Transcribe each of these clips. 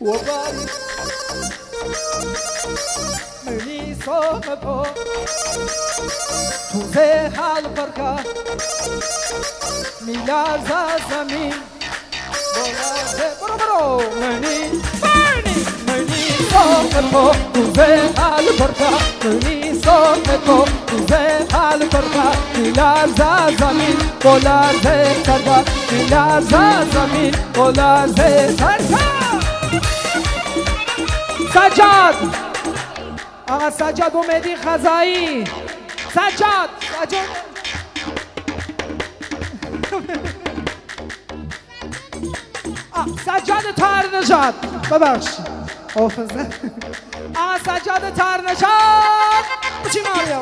وباري مني صوبو توزه البركة ميلاد زمين برو مني صوبو توزه البركة مني صوبو توزه البركة ميلاد زمين بولاد سرکا ميلاد زمين بولاد سرکا سجاد آقا سجاد و مهدی خزایی سجاد سجاد تارنژاد ببخش حافظه آقا سجاد تارنژاد چی ماریا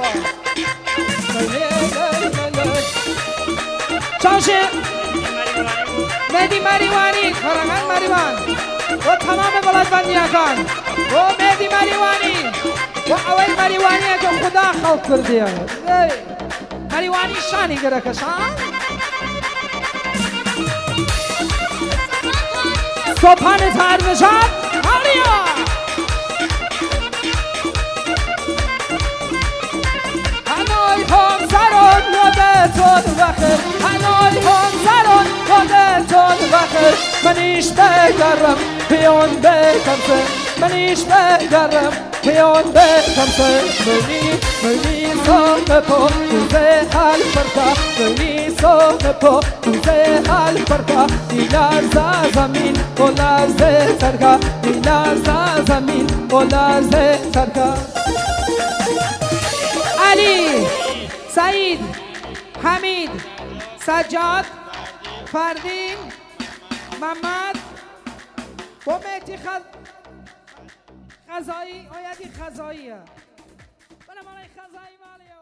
چانشه مهدی مریوانی فرنگان مریوان و تمام بلدبندیان و مهدی مریوانی و اول مریوانی که خدا خلق کرده مریوانی شانی گرکشان صبحان تارنژاد ماریا هنوی هم سرون یادتون بخیر هنوی هم سرون یادتون بخیر منیش بگرم بیان بکمسه منیش بگرم بیان بکمسه منی سوم پا توزه حال فرقا منی سوم پا توزه حال فرقا ایلارزا زمین و لرزه سرگا ایلارزا زمین و لرزه سرگا علی سعید حمید سجاد فردین محمد با مهدی خزایی آیدی خزاییه بله مالای خزایی مالیا